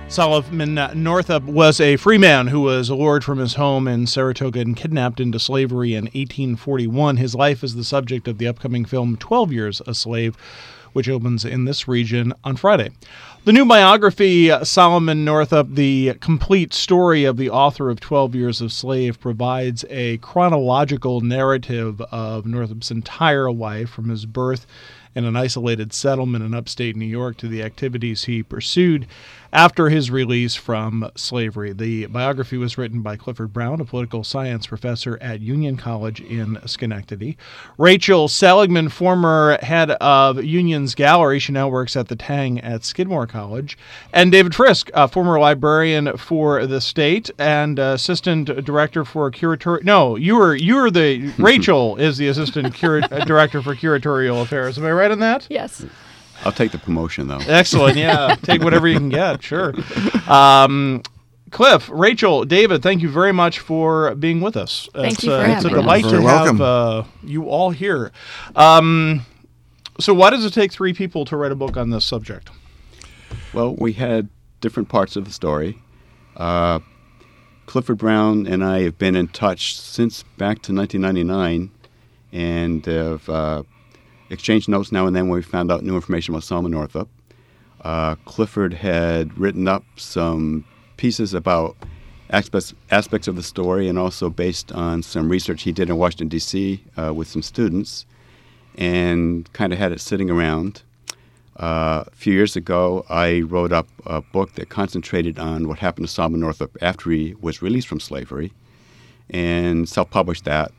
Solomon Northup was a free man who was lured from his home in Saratoga and kidnapped into slavery in 1841. His life is the subject of the upcoming film 12 Years a Slave, which opens in this region on Friday. The new biography, Solomon Northup, the complete story of the author of 12 Years a Slave, provides a chronological narrative of Northup's entire life, from his birth in an isolated settlement in upstate New York to the activities he pursued after his release from slavery. The biography was written by Clifford Brown, a political science professor at Union College in Schenectady. Rachel Seligman, former head of Union's gallery, she now works at the Tang at Skidmore College. And David Frisk, former librarian for the state and assistant director for curatorial. No, you're the Rachel is the assistant director for curatorial affairs. Am I right on that? Yes. I'll take the promotion, though. Excellent, yeah. Take whatever you can get, sure. Cliff, Rachel, David, thank you very much for being with us. Thank you for having us. It's a delight to have you all here. So why does it take three people to write a book on this subject? Well, we had different parts of the story. Clifford Brown and I have been in touch since back to 1999 and have exchanged notes now and then when we found out new information about Solomon Northup. Clifford had written up some pieces about aspects of the story and also based on some research he did in Washington, D.C. With some students and kind of had it sitting around. A few years ago, I wrote up a book that concentrated on what happened to Solomon Northup after he was released from slavery and self-published that.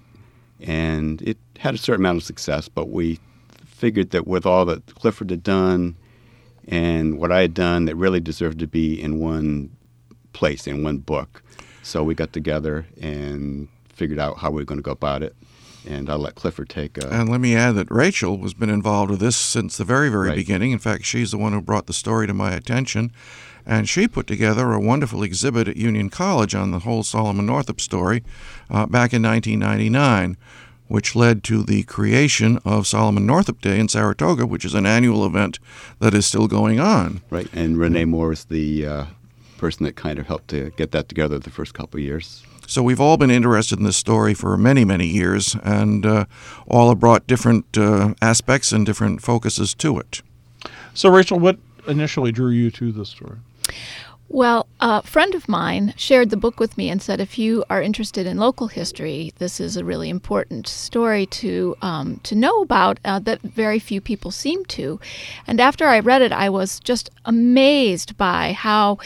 And it had a certain amount of success, but we figured that with all that Clifford had done and what I had done, that really deserved to be in one place, in one book. So we got together and figured out how we were going to go about it. And I'll let Clifford take And let me add that Rachel has been involved with this since the very, very beginning. In fact, she's the one who brought the story to my attention. And she put together a wonderful exhibit at Union College on the whole Solomon Northup story back in 1999. Which led to the creation of Solomon Northup Day in Saratoga, which is an annual event that is still going on. Right, and Renee Moore is the person that kind of helped to get that together the first couple of years. So we've all been interested in this story for many, many years, and all have brought different aspects and different focuses to it. So, Rachel, what initially drew you to this story? Well, a friend of mine shared the book with me and said, if you are interested in local history, this is a really important story to know about that very few people seem to. And after I read it, I was just amazed by how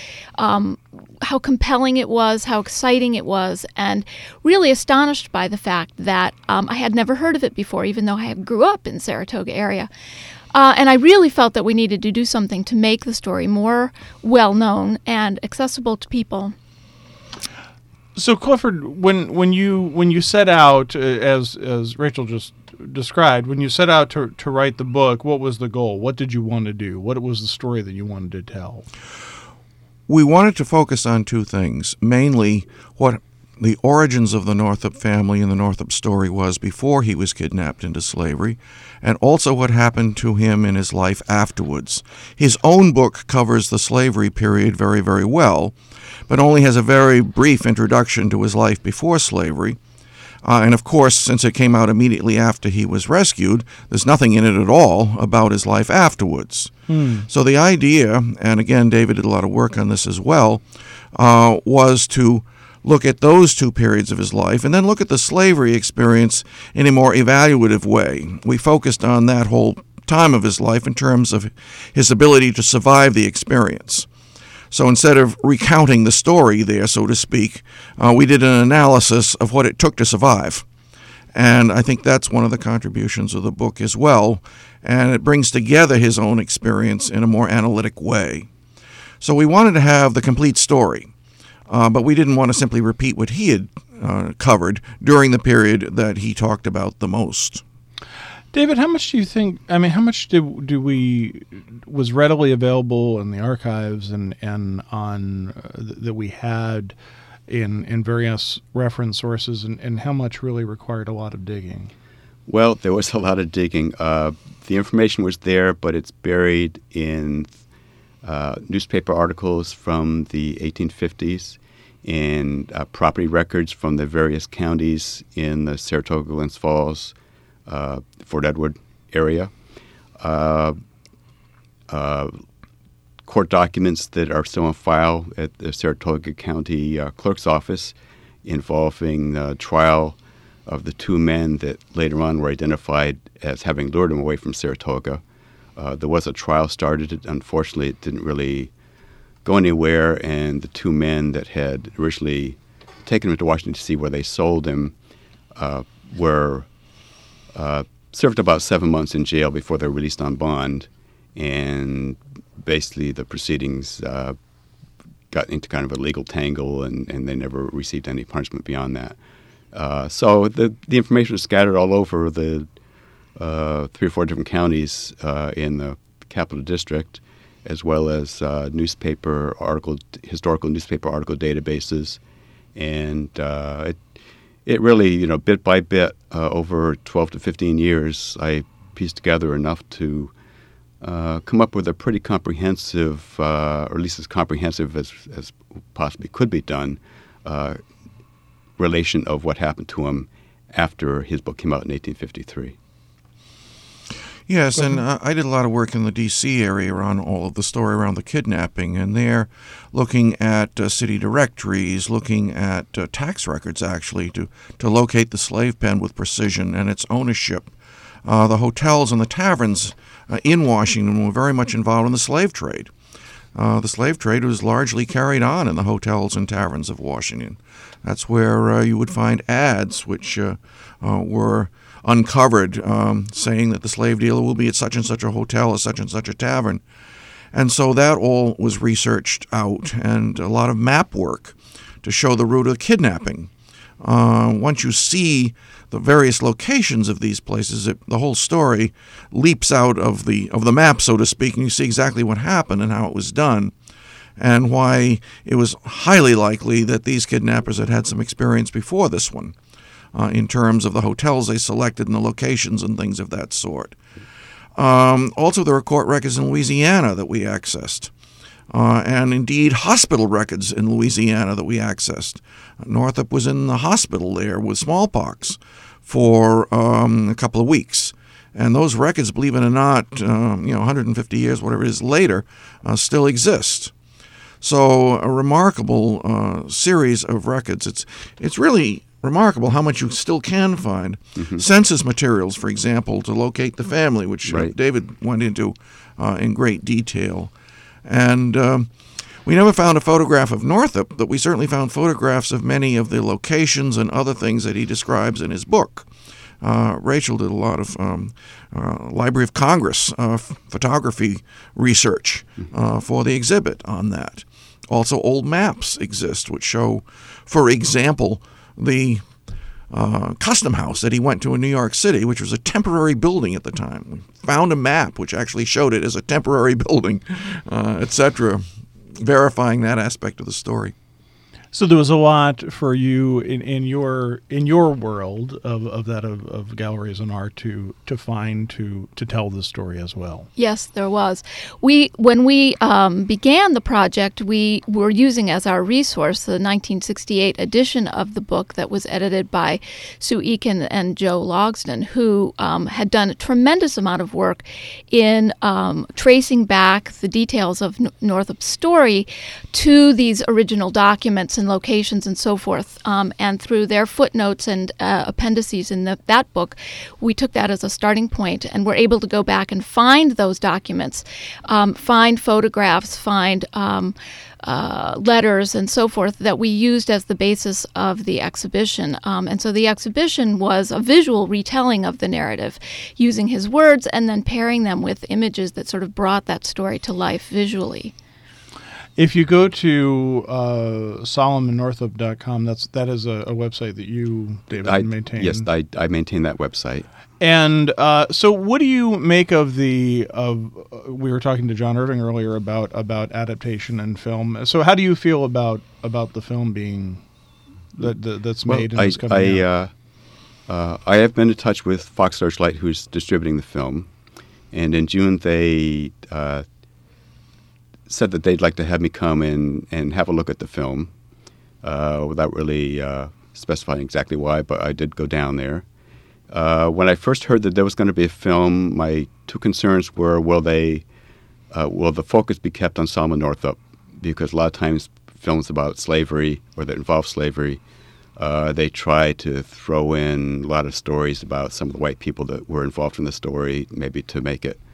compelling it was, how exciting it was, and really astonished by the fact that I had never heard of it before, even though I grew up in Saratoga area. And I really felt that we needed to do something to make the story more well-known and accessible to people. So, Clifford, when you set out, as Rachel just described, when you set out to write the book, what was the goal? What did you want to do? What was the story that you wanted to tell? We wanted to focus on two things, mainly what the origins of the Northup family and the Northup story was before he was kidnapped into slavery, and also what happened to him in his life afterwards. His own book covers the slavery period very, very well, but only has a very brief introduction to his life before slavery. And of course, since it came out immediately after he was rescued, there's nothing in it at all about his life afterwards. So the idea, and again, David did a lot of work on this as well, was to look at those two periods of his life and then look at the slavery experience in a more evaluative way. We focused on that whole time of his life in terms of his ability to survive the experience. So instead of recounting the story there, so to speak, we did an analysis of what it took to survive. And I think that's one of the contributions of the book as well. And it brings together his own experience in a more analytic way. So we wanted to have the complete story. But we didn't want to simply repeat what he had covered during the period that he talked about the most. David, how much do you think, how much was readily available in the archives and on that we had in various reference sources, and how much really required a lot of digging? Well, there was a lot of digging. The information was there, but it's buried in newspaper articles from the 1850s, and property records from the various counties in the Saratoga, Glens Falls, Fort Edward area. Court documents that are still on file at the Saratoga County Clerk's Office involving the trial of the two men that later on were identified as having lured him away from Saratoga. There was a trial started. Unfortunately, it didn't really go anywhere, and the two men that had originally taken him to Washington, D.C., where they sold him, were served about 7 months in jail before they were released on bond, and basically the proceedings got into kind of a legal tangle, and they never received any punishment beyond that. So the information was scattered all over the 3 or 4 different counties in the Capital District, as well as historical newspaper article databases, and it really, bit by bit, over 12 to 15 years, I pieced together enough to come up with a pretty comprehensive, or at least as comprehensive as possibly could be done, relation of what happened to him after his book came out in 1853. Yes, and I did a lot of work in the D.C. area on all of the story around the kidnapping, and there looking at city directories, looking at tax records, actually, to locate the slave pen with precision and its ownership. The hotels and the taverns in Washington were very much involved in the slave trade. The slave trade was largely carried on in the hotels and taverns of Washington. That's where you would find ads which were uncovered saying that the slave dealer will be at such and such a hotel or such and such a tavern. And so that all was researched out, and a lot of map work to show the route of kidnapping. Once you see the various locations of these places, the whole story leaps out of the map, so to speak, and you see exactly what happened and how it was done, and why it was highly likely that these kidnappers had had some experience before this one, in terms of the hotels they selected and the locations and things of that sort. Also, there are court records in Louisiana that we accessed, and indeed hospital records in Louisiana that we accessed. Northup was in the hospital there with smallpox for a couple of weeks. And those records, believe it or not, 150 years, whatever it is later, still exist. So a remarkable series of records. It's really remarkable how much you still can find. Mm-hmm. Census materials, for example, to locate the family, which right. David went into in great detail. And we never found a photograph of Northup, but we certainly found photographs of many of the locations and other things that he describes in his book. Rachel did a lot of Library of Congress photography research for the exhibit on that. Also, old maps exist which show, for example, the Custom House that he went to in New York City, which was a temporary building at the time. We found a map which actually showed it as a temporary building, etc., verifying that aspect of the story. So there was a lot for you in your world of galleries and art to find to tell the story as well. Yes, there was. When we began the project, we were using as our resource the 1968 edition of the book that was edited by Sue Eakin and Joe Logsdon, who had done a tremendous amount of work in tracing back the details of Northup's story to these original documents and locations and so forth, and through their footnotes and appendices in that book, we took that as a starting point and were able to go back and find those documents, find photographs, find letters and so forth that we used as the basis of the exhibition. And so the exhibition was a visual retelling of the narrative, using his words and then pairing them with images that sort of brought that story to life visually. If you go to SolomonNorthup.com, that is a website that you, David, maintain. Yes, I maintain that website. And so, what do you make of we were talking to John Irving earlier about adaptation and film. So, how do you feel about the film being that's made and is coming out? I have been in touch with Fox Searchlight, who's distributing the film, and in June they said that they'd like to have me come in and have a look at the film without really specifying exactly why, but I did go down there. When I first heard that there was going to be a film, my two concerns were, will the focus be kept on Solomon Northup? Because a lot of times films about slavery or that involve slavery, they try to throw in a lot of stories about some of the white people that were involved in the story, maybe to make it,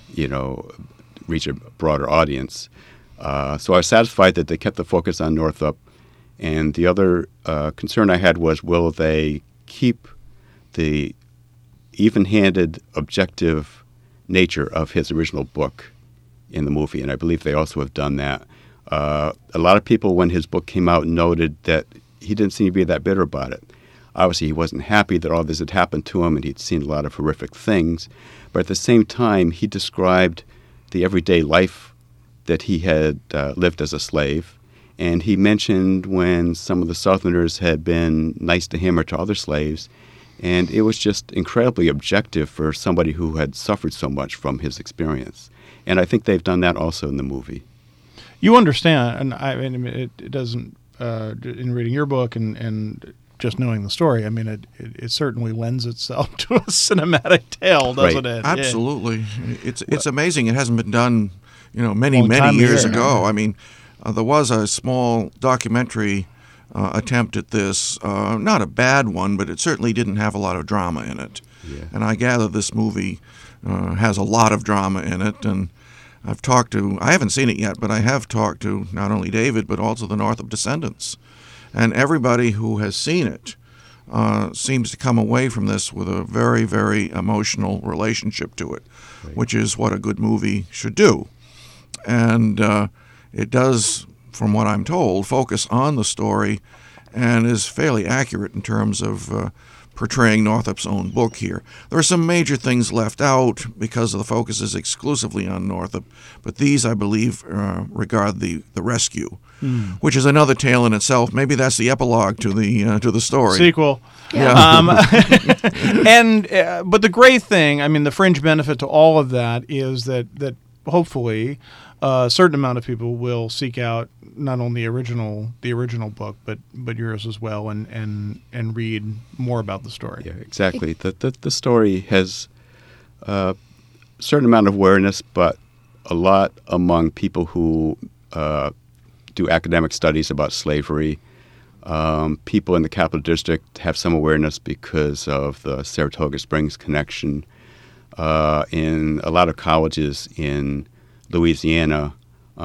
reach a broader audience. So I was satisfied that they kept the focus on Northup. And the other concern I had was, will they keep the even-handed, objective nature of his original book in the movie? And I believe they also have done that. A lot of people, when his book came out, noted that he didn't seem to be that bitter about it. Obviously, he wasn't happy that all this had happened to him, and he'd seen a lot of horrific things. But at the same time, he described the everyday life that he had lived as a slave. And he mentioned when some of the Southerners had been nice to him or to other slaves. And it was just incredibly objective for somebody who had suffered so much from his experience. And I think they've done that also in the movie. You understand, and I mean, it doesn't, in reading your book and just knowing the story, I mean, it certainly lends itself to a cinematic tale, doesn't it? Absolutely. Yeah. It's amazing. It hasn't been done, many years ago. I mean, there was a small documentary attempt at this, not a bad one, but it certainly didn't have a lot of drama in it. Yeah. And I gather this movie has a lot of drama in it, and I haven't seen it yet, but I have talked to not only David, but also the Northup descendants. And everybody who has seen it seems to come away from this with a very, very emotional relationship to it, right, which is what a good movie should do. And it does, from what I'm told, focus on the story and is fairly accurate in terms of portraying Northup's own book here. There are some major things left out because the focus is exclusively on Northup, but these, I believe, regard the rescue, which is another tale in itself. Maybe that's the epilogue to the story. Sequel. Yeah. But the great thing, I mean, the fringe benefit to all of that is that hopefully a certain amount of people will seek out not only the original book, but yours as well, and read more about the story. Yeah, exactly. The story has a certain amount of awareness, but a lot among people who do academic studies about slavery. People in the Capital District have some awareness because of the Saratoga Springs connection. In a lot of colleges in Louisiana,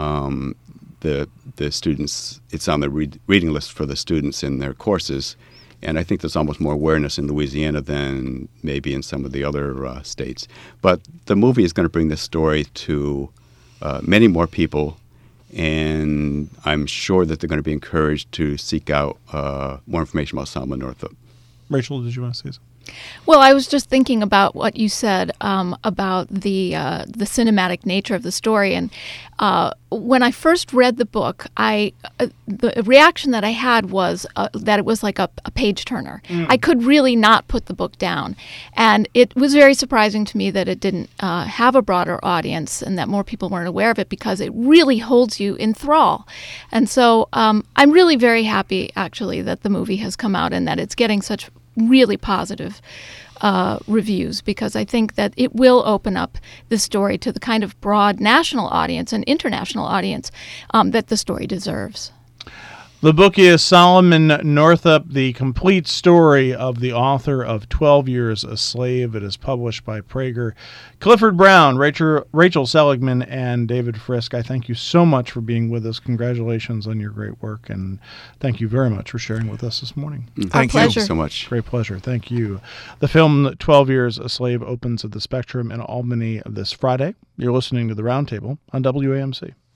the students, it's on the reading list for the students in their courses, and I think there's almost more awareness in Louisiana than maybe in some of the other states. But the movie is going to bring this story to many more people, and I'm sure that they're going to be encouraged to seek out more information about Solomon Northup. Rachel, did you want to say something? Well, I was just thinking about what you said about the cinematic nature of the story, and when I first read the book, the reaction that I had was that it was like a page turner. I could really not put the book down, and it was very surprising to me that it didn't have a broader audience and that more people weren't aware of it, because it really holds you in thrall. And so I'm really very happy, actually, that the movie has come out and that it's getting such really positive reviews, because I think that it will open up the story to the kind of broad national audience and international audience that the story deserves. The book is Solomon Northup, the complete story of the author of 12 Years a Slave. It is published by Praeger. Clifford Brown, Rachel Seligman, and David Frisk, I thank you so much for being with us. Congratulations on your great work, and thank you very much for sharing with us this morning. Thank you so much. Great pleasure. Thank you. The film 12 Years a Slave opens at the Spectrum in Albany this Friday. You're listening to The Roundtable on WAMC.